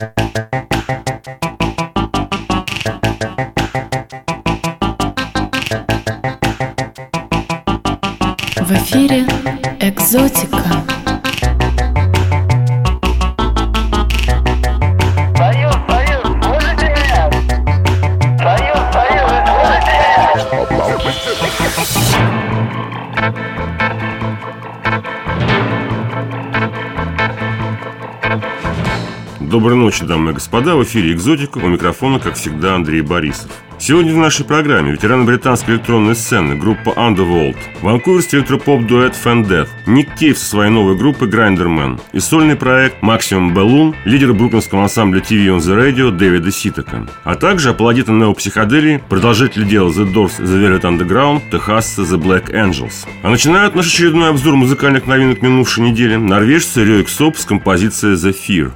В эфире «Экзотика». Союз, слышите меня? Союз, слышите меня? Доброй ночи, дамы и господа. В эфире «Экзотика». У микрофона, как всегда, Андрей Борисов. Сегодня в нашей программе ветераны британской электронной сцены группа Underworld, ванкуверский электропоп-дуэт Fan Death, Ник Кейв со своей новой группой Grinderman и сольный проект Maximum Balloon, лидер бруклинского ансамбля TV on the Radio Дэвида Ситака, а также апологеты неопсиходелии, продолжители дела The Doors, The Velvet Underground, техасцы The Black Angels. А начинают наш очередной обзор музыкальных новинок минувшей недели норвежцы Röyksopp с композицией The Fear.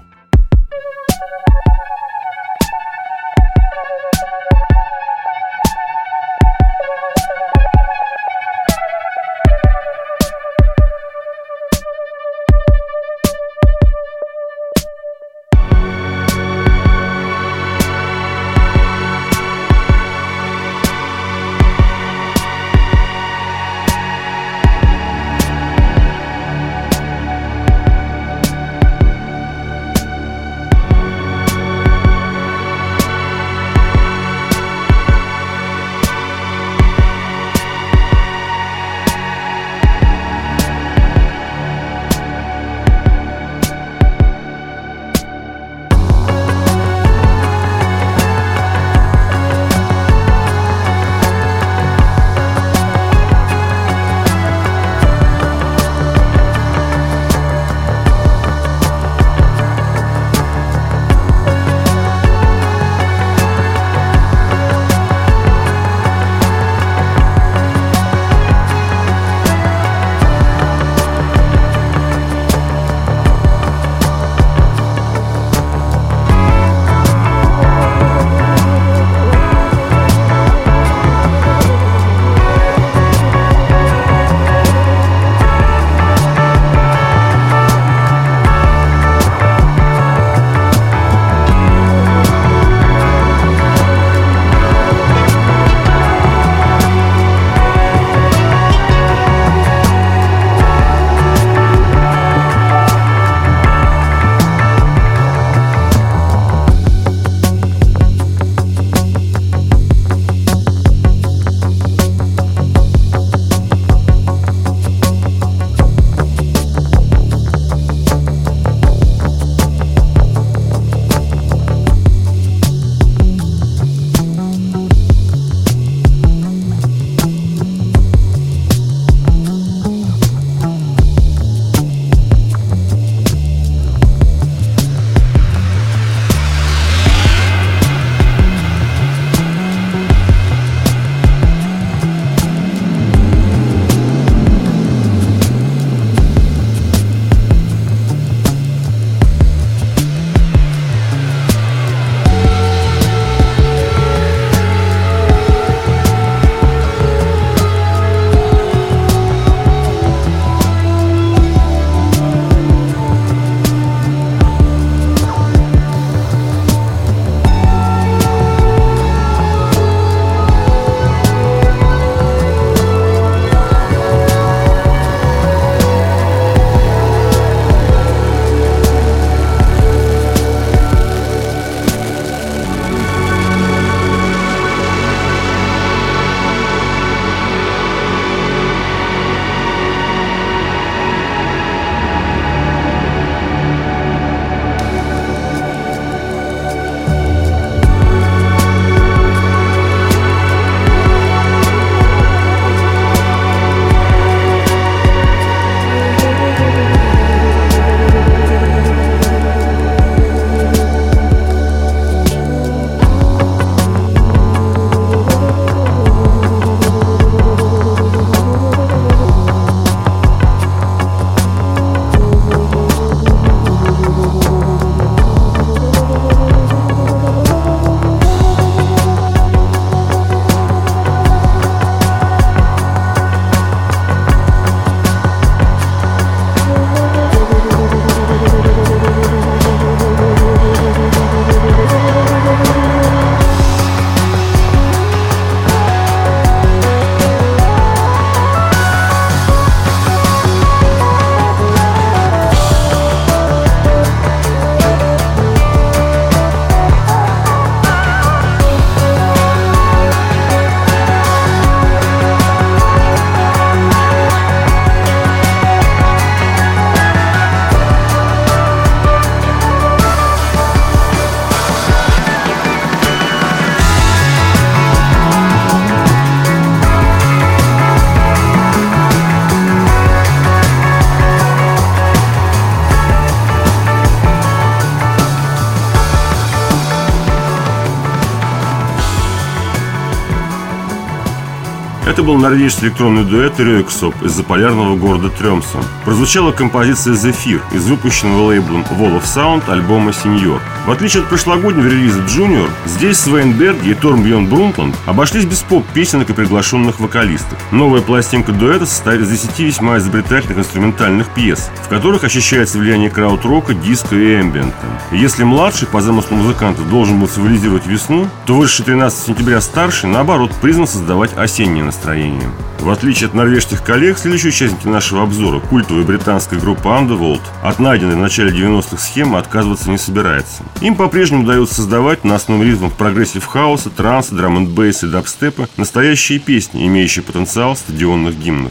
Это был норвежский электронный дуэт Рёйксоп из заполярного города Трёмсо. Прозвучала композиция «Зефир» из выпущенного лейблом Wall of Sound альбома «Сеньор». В отличие от прошлогоднего релиза «Junior», здесь Свейн Берги и Торнбьерн Брунтланд обошлись без поп-песенок и приглашенных вокалистов. Новая пластинка дуэта состоит из 10 весьма изобретательных инструментальных пьес, в которых ощущается влияние краудрока, диска и эмбиента. И если младший, по замыслу музыканта, должен был символизировать весну, то вышедший 13 сентября старший, наоборот, призван создавать осеннее настроение. В отличие от норвежских коллег, следующие участники нашего обзора, культовая британская группа Underworld, от найденной в начале 90-х схемы отказываться не собирается. Им по-прежнему удается создавать на основе ритмов прогрессив-хауса, транса, драм-энд-бейса и дабстепа настоящие песни, имеющие потенциал стадионных гимнов.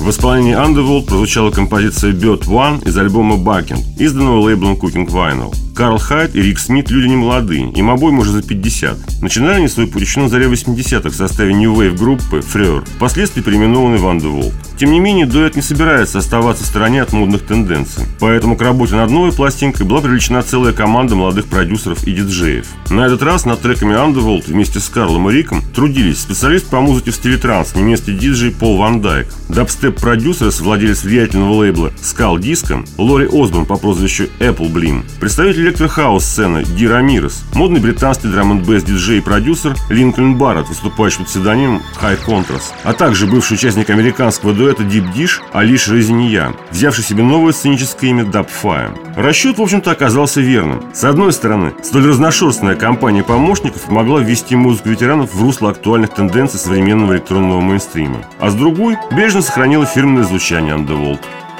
В исполнении Underworld прозвучала композиция Bird One из альбома Bucket, изданного лейблом Cooking Vinyl. Карл Хайд и Рик Смит – люди не молодые, им обоим уже за 50. Начинали они свой путь еще на заре 80-х в составе New Wave группы Freur, впоследствии переименованной в Underworld. Тем не менее, дуэт не собирается оставаться в стороне от модных тенденций. Поэтому к работе над новой пластинкой была привлечена целая команда молодых продюсеров и диджеев. На этот раз над треками Underworld вместе с Карлом и Риком трудились специалист по музыке в стиле транс, немецкий диджей Пол Ван Дайк, дабстеп-продюсер, владелец влиятельного лейбла Skull Disco, Лори Осборн по прозвищу Apple Blim, представитель электрохаус-сцены Ди Рамирес, модный британский драм-н-бэс диджей и продюсер Линкольн Барретт, выступающий под псевдонимом High Contrast, а также бывший участник американского дуэта Deep Dish Алиш Резинья, взявший себе новое сценическое имя Dub Fire. Расчет, в общем-то, оказался верным. С одной стороны, столь разношерстная компания помощников помогла ввести музыку ветеранов в русло актуальных тенденций современного электронного мейнстрима, а с другой, бережно сохранила фирменное звучание Underworld.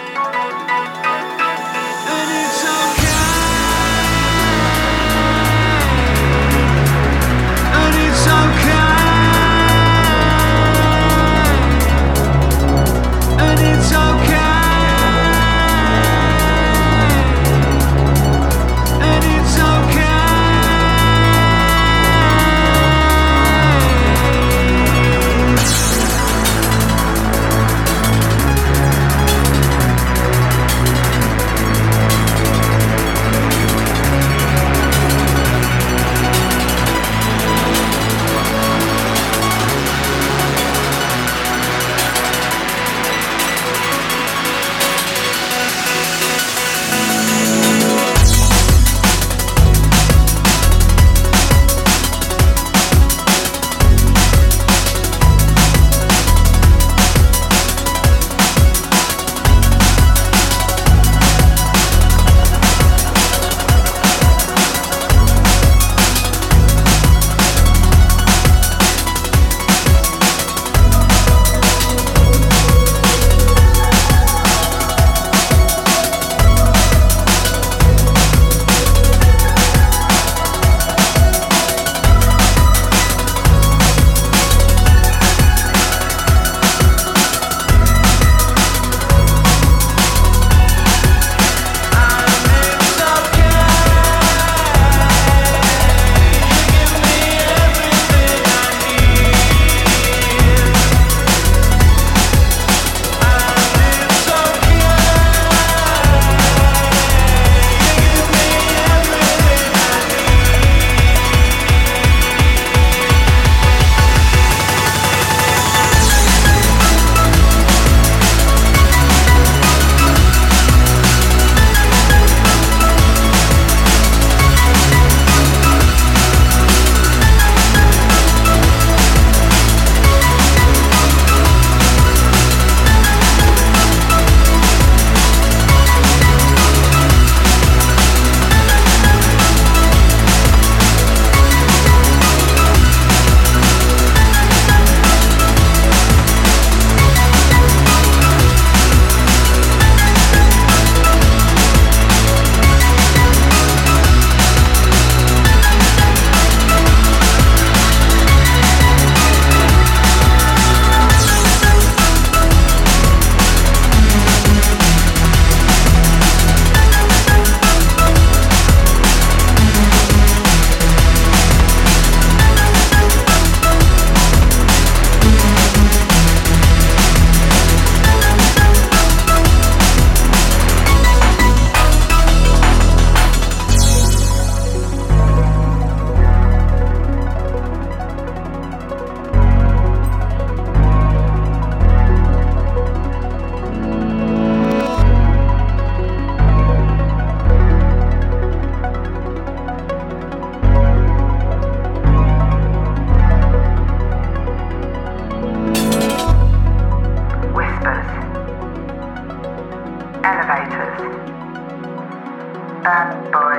Bad boy,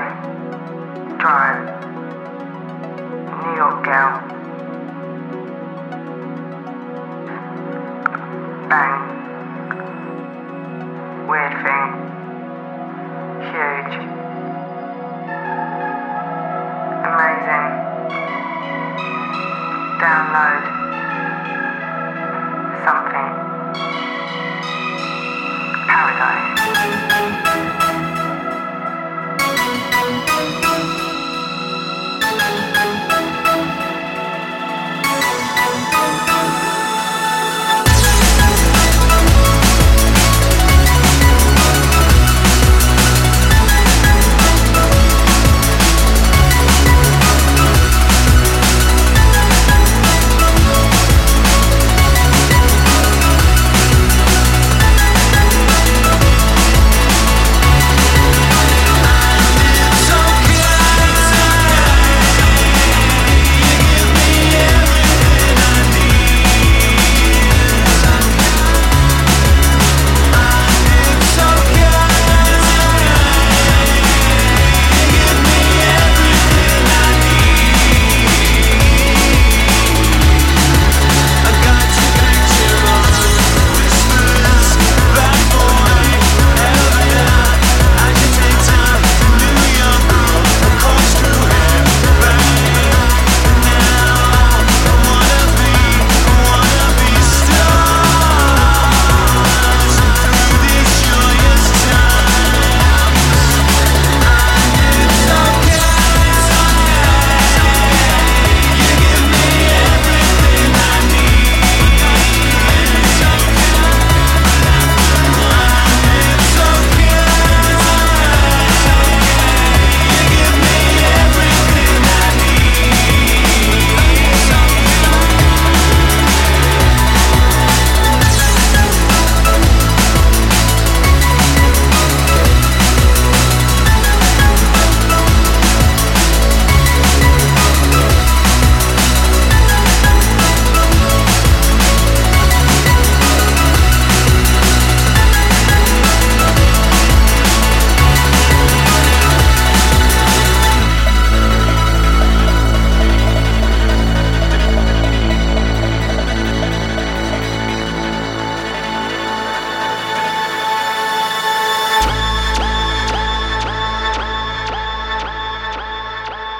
drive, New York gal, bang, weird thing, huge, amazing, download, something.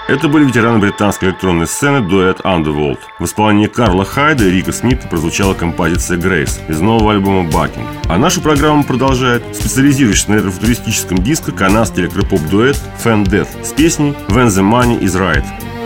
Это были ветераны британской электронной сцены дуэт Underworld. В исполнении Карла Хайда и Рика Смита прозвучала композиция «Grace» из нового альбома «Bucking». А нашу программу продолжает специализирующийся на ретро-футуристическом диско канадский электропоп-дуэт Fan Death с песней «When the Money is Right».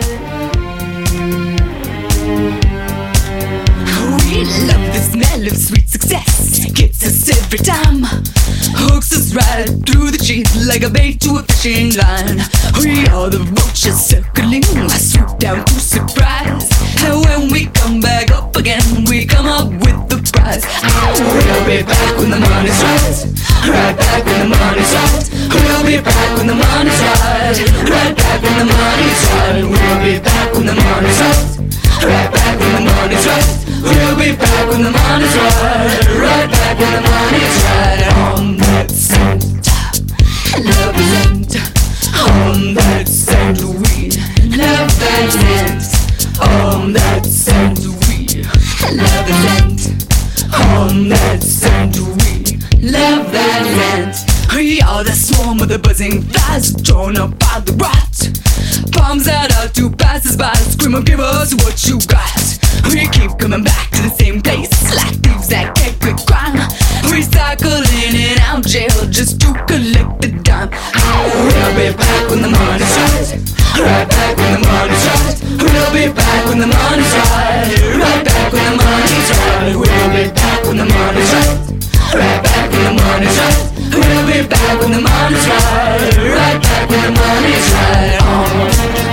We love the smell of sweet success. Gets us every time. Hooks us right through the cheek like a bait to a fishing line. We are the vultures circling, swoop down to surprise. And when we come back up again, we come up with the prize. We'll be back when the money's right. Right back when the money's right. We'll be back when the money's right. Right back when the money's right. We'll be back when the money's right. Right back when the money's right. We'll be back when the money's right. Right back when the money's right. On that scent, love the scent. On that scent, we love that scent. On that scent, we love the scent. On that scent, we love that scent. We are the swarm of the buzzing flies, drawn up by the rot. Palms out to passers by, scream and give us what you got. We keep coming back to the same place, like thieves that can't quit crime. We cycle in and out jail just to collect the dime. We'll be back when the money's right. Right back when the money's right. We'll be back when the money's right. Right back when the money's right. We'll be back when the money's right. Right back when the money's right. We'll be back when the money's right. Right back when the money's right.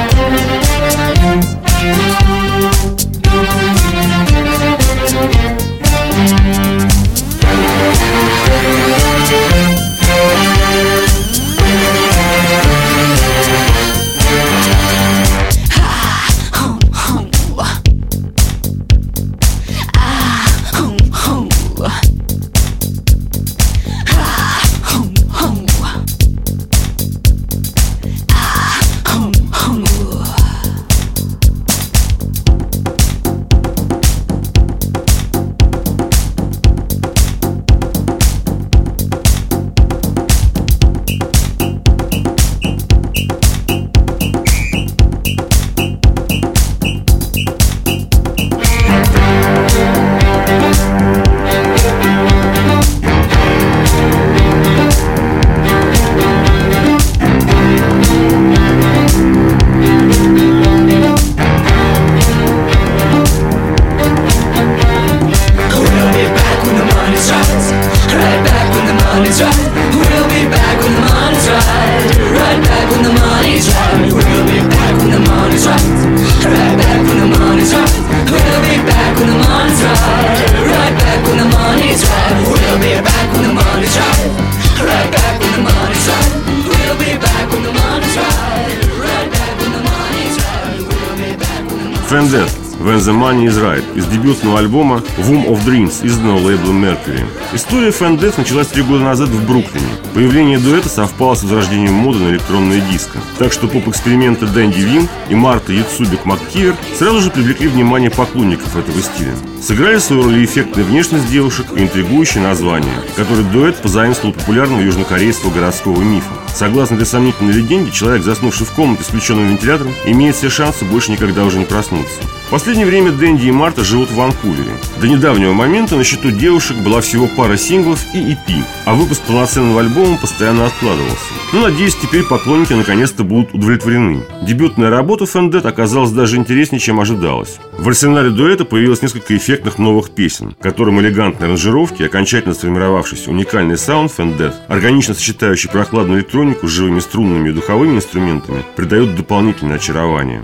Fan Death, When the Money is Right из дебютного альбома Womb of Dreams, изданного лейблом Mercury. История Fan Death началась 3 года назад в Бруклине. Появление дуэта совпало с возрождением моды на электронное диско. Так что поп-эксперименты Дэнди Винг и Марта Яцубик МакКивер сразу же привлекли внимание поклонников этого стиля. Сыграли свою роль и эффектная внешность девушек, и интригующее название, которое дуэт позаимствовал популярного южнокорейского городского мифа. Согласно этой сомнительной легенде, человек, заснувший в комнате с включенным вентилятором, имеет все шансы больше никогда уже не проснуться. В последнее время Дэнди и Марта живут в Ванкувере. До недавнего момента на счету девушек была всего пара синглов и EP, а выпуск полноценного альбома постоянно откладывался. Но, надеюсь, теперь поклонники наконец-то будут удовлетворены. Дебютная работа Fan Death оказалась даже интереснее, чем ожидалось. В арсенале дуэта появилось несколько эффектных новых песен, которым элегантные аранжировки и окончательно сформировавшийся уникальный саунд Fan Death, органично сочетающий прохладную электронику с живыми струнными и духовыми инструментами, придают дополнительное очарование.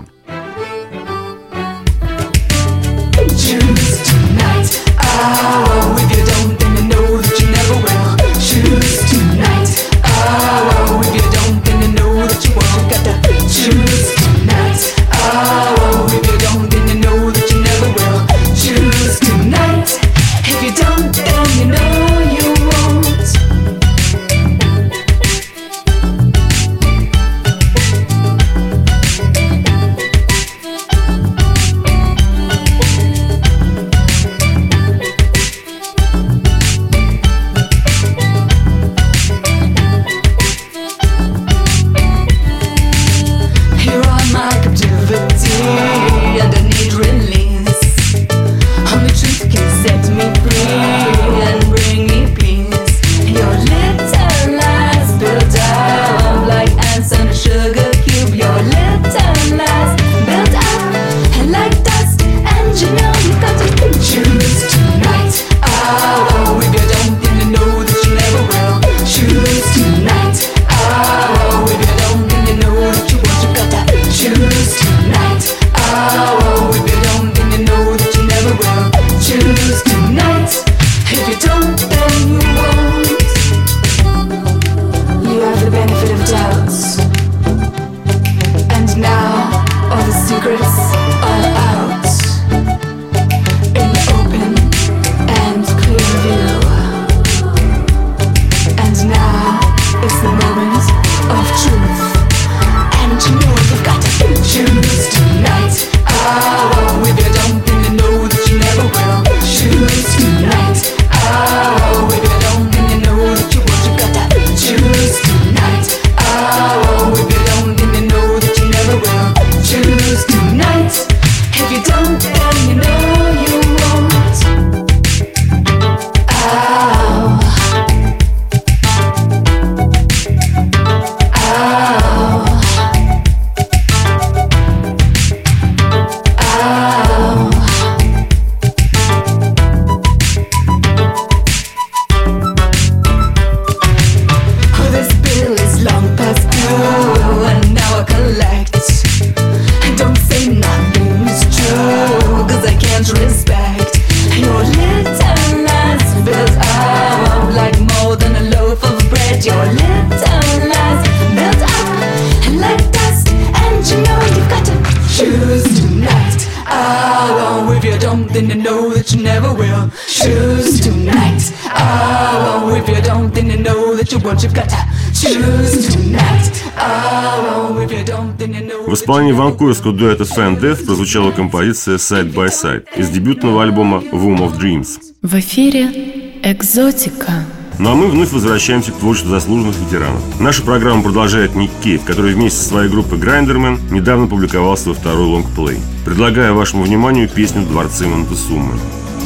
don't, then you know you won't. Ow. Ow. Ow. Oh, this bill is long past due, and now I collect. Don't say nothing's true, 'cause I can't respect your little lies built up like more than a loaf of bread. Your little lies built up like dust, and you know you've got to choose tonight. Oh, if you don't, then you know that you never will. Choose tonight. Oh, if you don't, then you know that you won't. You've got to choose tonight. Oh, if you don't, then you know. В исполнении ванкуверского дуэта Fan Death прозвучала композиция Side by Side из дебютного альбома Womb of Dreams. В эфире «Экзотика». Ну а мы вновь возвращаемся к творчеству заслуженных ветеранов. Наша программа продолжает Ник Кейв, который вместе со своей группой Grinderman недавно публиковал свой второй лонгплей. Предлагаю вашему вниманию песню «Дворцы Монтесумы».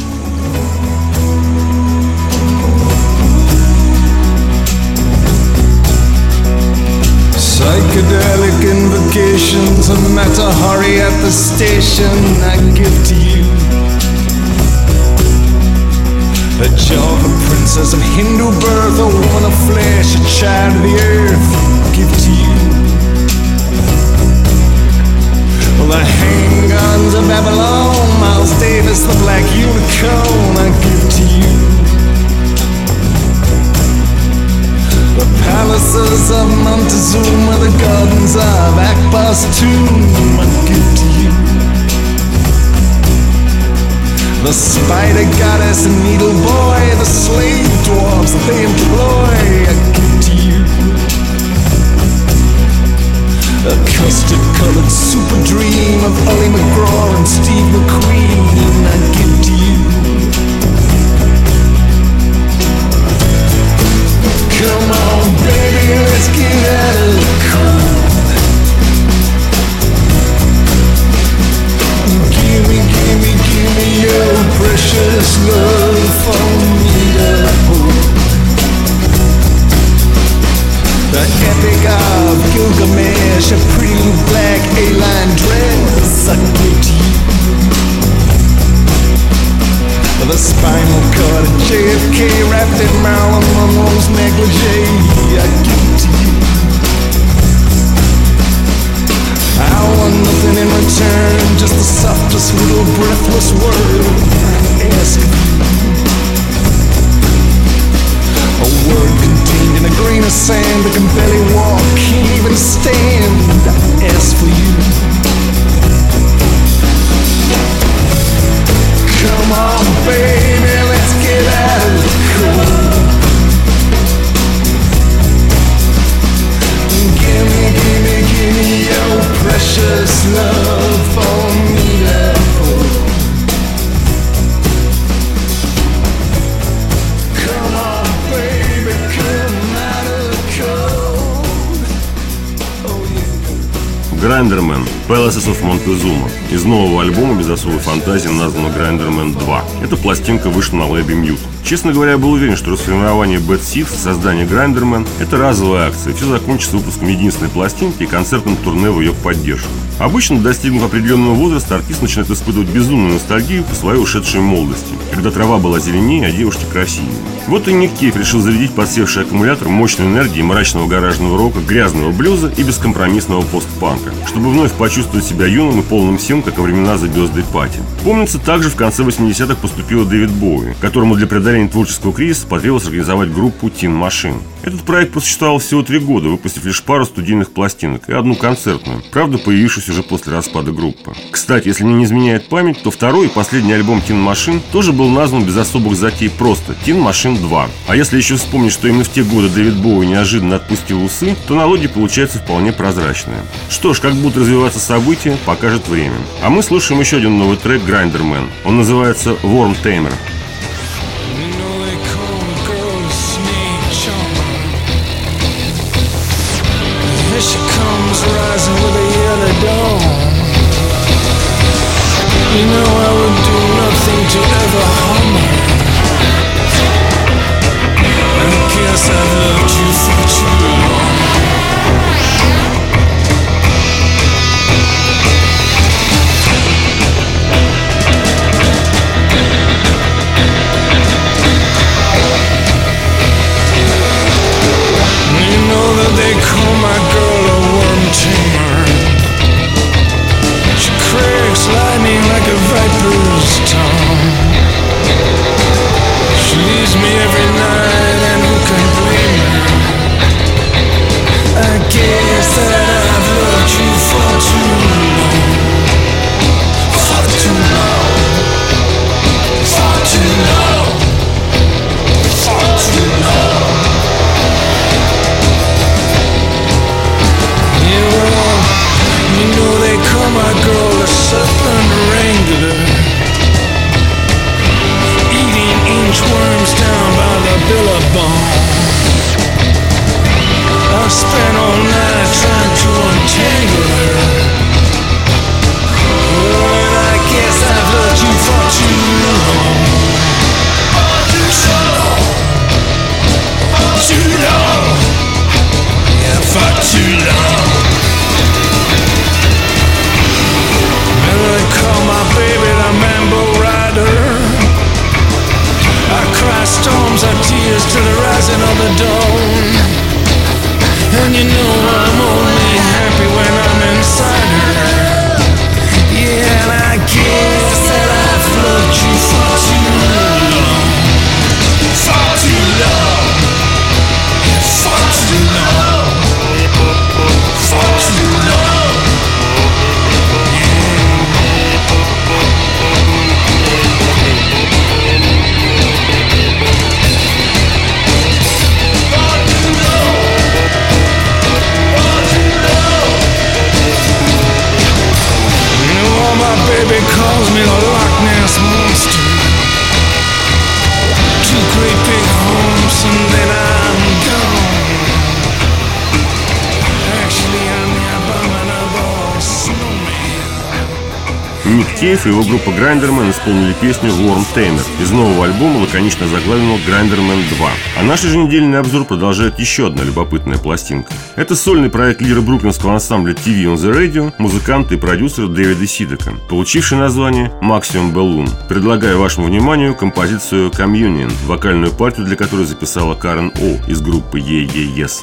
Psychedelic invocations, a matter hurry at the station I give to you. A Java princess of Hindu birth, a woman of flesh, a child of the earth, give to you. Well, the handguns of Babylon, Miles Davis, the black unicorn, I give to you. The palaces of Montezuma, the gardens of Akbar's tomb, I give to you. The spider goddess and needle boy, the slave dwarfs that they employ, I give to you. A custard-colored super dream of Ollie McGraw and Steve McQueen, I give to you. Come on, baby, let's get out of the cold. Give me your precious love for me to hold. The epic of Gilgamesh, a pretty black A-line dress, I give to you. The spinal cord of JFK wrapped in Marilyn Monroe's negligee, I give to you. I want nothing in return, just the softest little breathless word I ask of you. A word contained in a grain of sand that can barely walk, can't even stand, I ask for you. Come on, baby, let's get out of the cold. Give me your precious love for me to hold. Come on, baby, come out of the cold. Oh yeah. Grinderman Palaces of Montezuma из нового альбома без особой фантазии, названного Grinderman 2. Эта пластинка вышла на лейбле Mute. Честно говоря, я был уверен, что расформирование Bad Seeds и создание Grinderman – это разовая акция, все закончится выпуском единственной пластинки и концертным турне в ее поддержку. Обычно, достигнув определенного возраста, артист начинает испытывать безумную ностальгию по своей ушедшей молодости, когда трава была зеленее, а девушки красивее. Вот и Ник Кейв решил зарядить подсевший аккумулятор мощной энергии мрачного гаражного рока, грязного блюза и бескомпромиссного постпанка, чтобы вновь почувствовать себя юным и полным сил, как во времена The Birthday Party. Помнится, также в конце 80-х поступил Дэвид Боуи, которому для преодоления творческого кризиса потребовалось организовать группу Tin Machine. Этот проект просуществовал всего 3 года, выпустив лишь пару студийных пластинок и одну концертную, правда, появившуюся уже после распада группы. Кстати, если мне не изменяет память, то второй и последний альбом Tin Machine тоже был назван без особых затей просто Tin Machine 2. А если еще вспомнить, что именно в те годы Дэвид Боуи неожиданно отпустил усы, то аналогия получается вполне прозрачная. Что ж, как будут развиваться события, покажет время. А мы слушаем еще один новый трек Grinderman. Он называется Worm Tamer. You know I would do nothing to ever harm her. I guess I've loved you for too long. You know that they call my girl a worm tamer. She cracks lightning like a viper's tongue. She leaves me every night, and who can blame her? I guess that I've loved you for too long. For too long. For too long. For too long. You know they call my girl a serpent wrangler, eating inchworms down by the billabong. I spent all night trying to untangle her. Oh, and I guess I've loved you for too long. Too long. Too long. Yeah, for too long. Call my baby the Mambo Rider. I cry storms of tears to the rising of the dawn. And you know I'm only happy when I'm inside her. Yeah, and I guess that I've loved you for too long. For too long. For too long. For too long. Baby calls me the Loch Ness Monster. Two great big homes and then I'm gone. Actually, I'm the abominable snowman. Ник Кейв и его группа Грайндермен исполнили песню «Worm Tamer» из нового альбома, лаконично заглавленного «Грайндермен 2». А наш еженедельный обзор продолжает еще одна любопытная пластинка. Это сольный проект лидера бруклинского ансамбля TV on the Radio, музыканта и продюсера Дэвида Сидека, получивший название «Maximum Balloon». Предлагаю вашему вниманию композицию «Communion», вокальную партию для которой записала Карен О из группы Yeah Yeah Yes.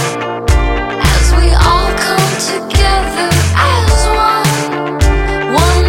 Together as one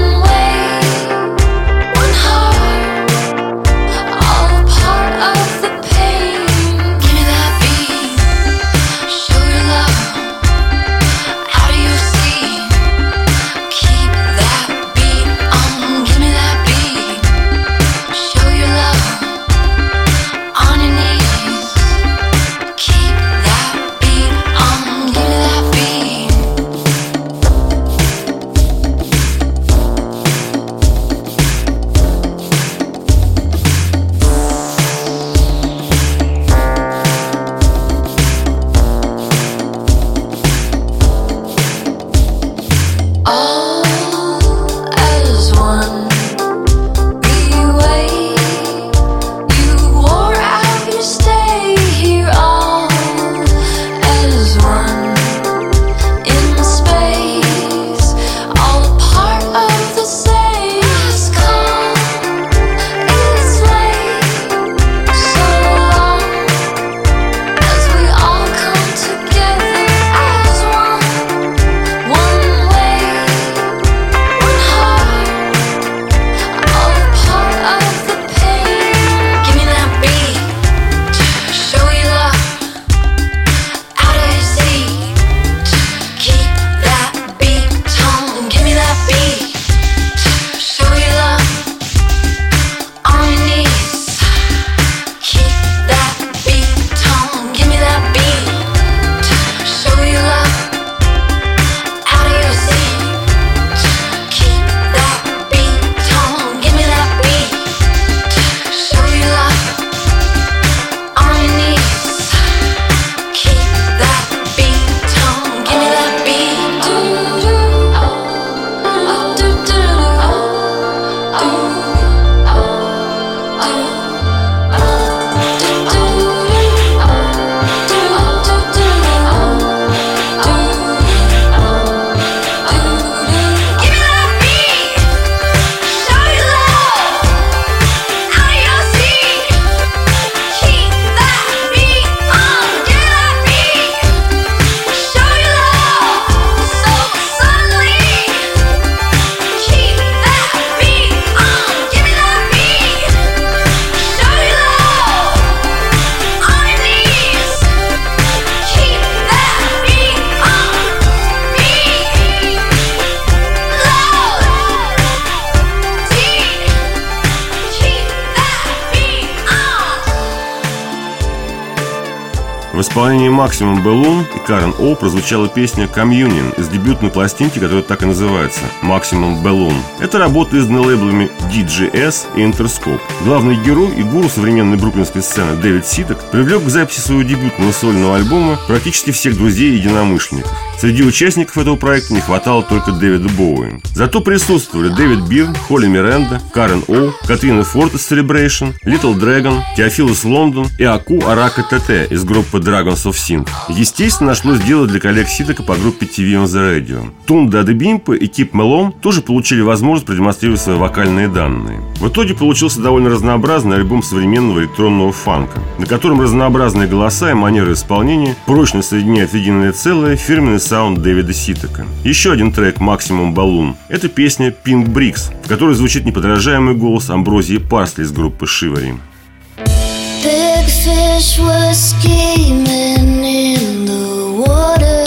В исполнении Maximum Balloon и Karen O прозвучала песня Communion из дебютной пластинки, которая так и называется Maximum Balloon. Это работа издана лейблами DGS и Interscope. Главный герой и гуру современной бруклинской сцены Дэвид Ситок привлек к записи своего дебютного сольного альбома практически всех друзей и единомышленников. Среди участников этого проекта не хватало только Дэвида Боуи. Зато присутствовали Дэвид Бирн, Холли Миранда, Карен О, Катрина Форд из Celebration, Little Dragon, Теофилус Лондон и Аку Арака ТТ из группы Dragons of Sin. Естественно, нашлось дело для коллег Ситока по группе TV on the Radio. Тунда Адебимпа и Кип Мелом тоже получили возможность продемонстрировать свои вокальные данные. В итоге получился довольно разнообразный альбом современного электронного фанка, на котором разнообразные голоса и манеры исполнения прочно соединяют в единое целое фирменный саунд Дэвида Ситока. Еще один трек Maximum Balloon – это песня Pink Bricks, в которой звучит неподражаемый голос Амброзии Парсли из группы Shivery. Big fish were scheming in the water.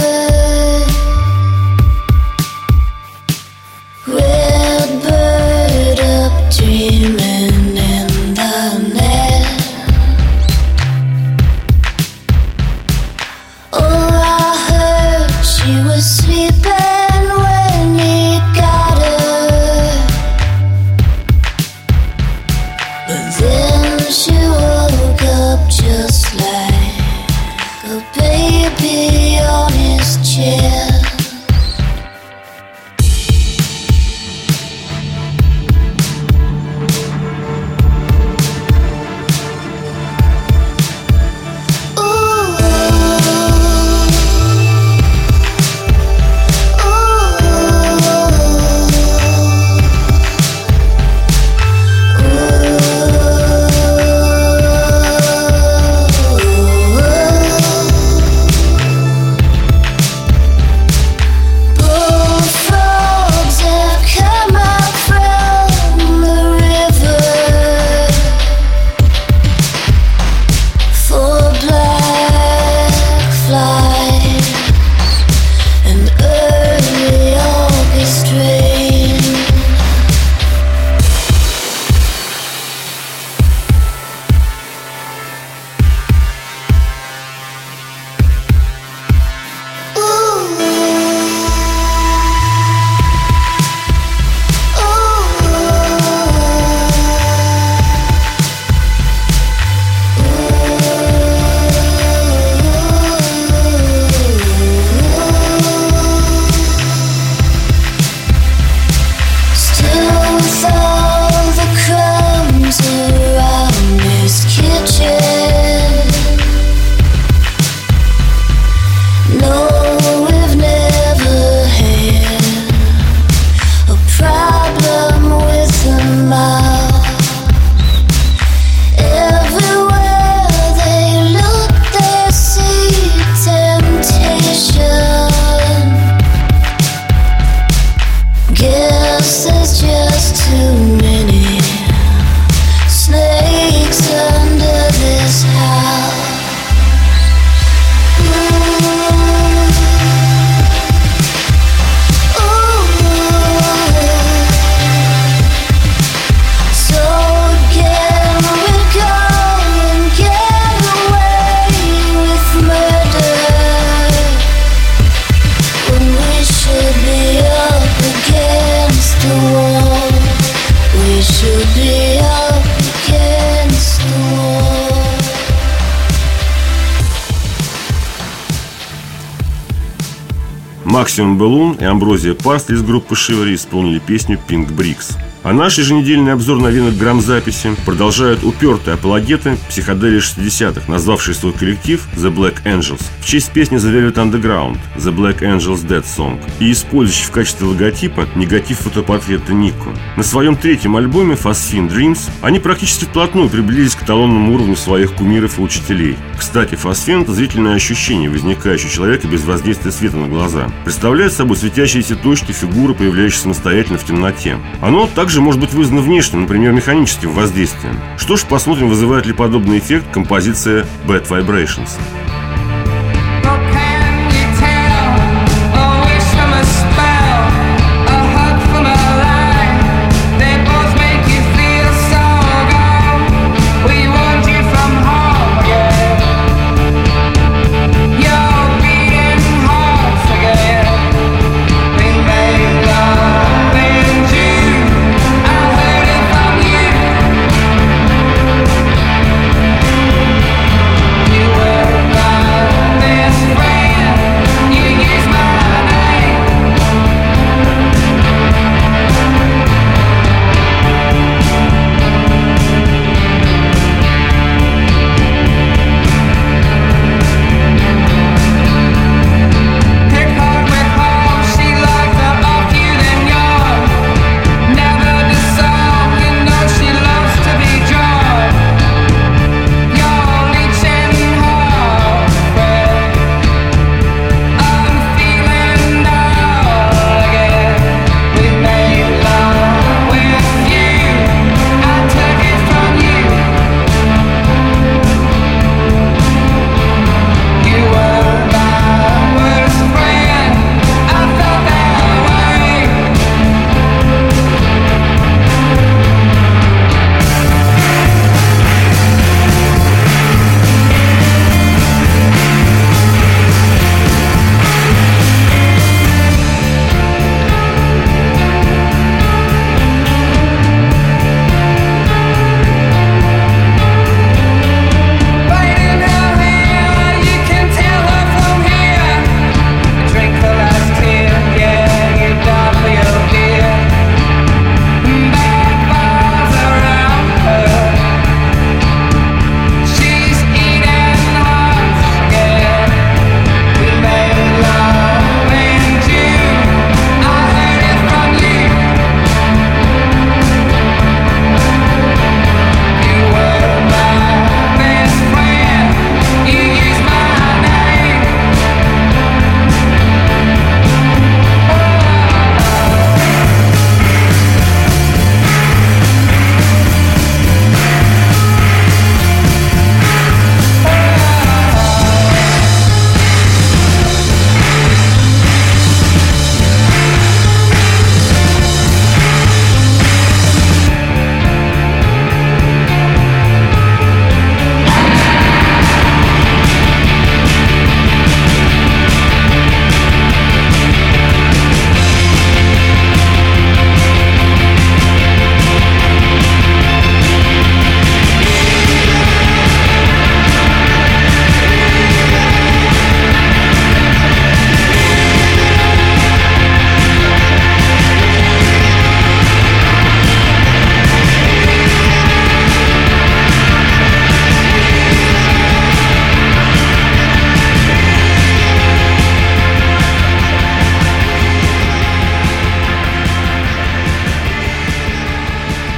Red bird up dreaming in the net. Oh, I heard she was sleeping when he got her, but then she woke up just like a baby on his chest. Maximum Balloon и Амброзия Парсли из группы Shivery исполнили песню Pink Bricks. А наш еженедельный обзор новинок грамзаписи продолжают упертые апологеты психоделии 60-х, назвавшие свой коллектив The Black Angels в честь песни The Velvet Underground The Black Angels Dead Song и использующий в качестве логотипа негатив фотопортрета Нико. На своем третьем альбоме Phosphine Dreams они практически вплотную приблизились к эталонному уровню своих кумиров и учителей. Кстати, Phosphine – это зрительное ощущение, возникающее у человека без воздействия света на глаза. Представляет собой светящиеся точки фигуры, появляющиеся самостоятельно в темноте. Оно также может быть вызвано внешним, например, механическим воздействием. Что ж, посмотрим, вызывает ли подобный эффект композиция Bad Vibrations.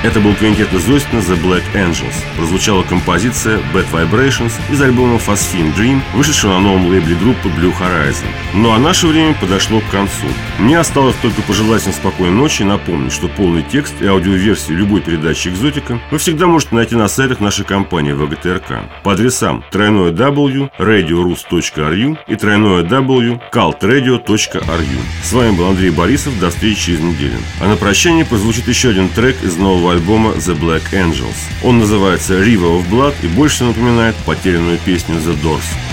Это был квинтет из Остина The Black Angels. Прозвучала композиция Bad Vibrations из альбома Phosphine Dream, вышедшего на новом лейбле группы Blue Horizon. Ну а наше время подошло к концу. Мне осталось только пожелать всем спокойной ночи и напомнить, что полный текст и аудиоверсию любой передачи «Экзотика» вы всегда можете найти на сайтах нашей компании ВГТРК по адресам www.radiorus.ru и www.cultradio.ru. С вами был Андрей Борисов. До встречи через неделю. А на прощание прозвучит еще один трек из нового альбома The Black Angels. Он называется River of Blood и больше всего напоминает потерянную песню The Doors.